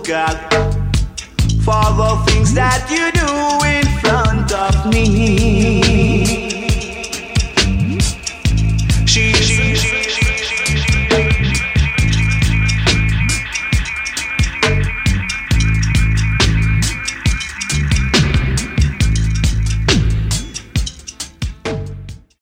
God, for the things that you do in front of me.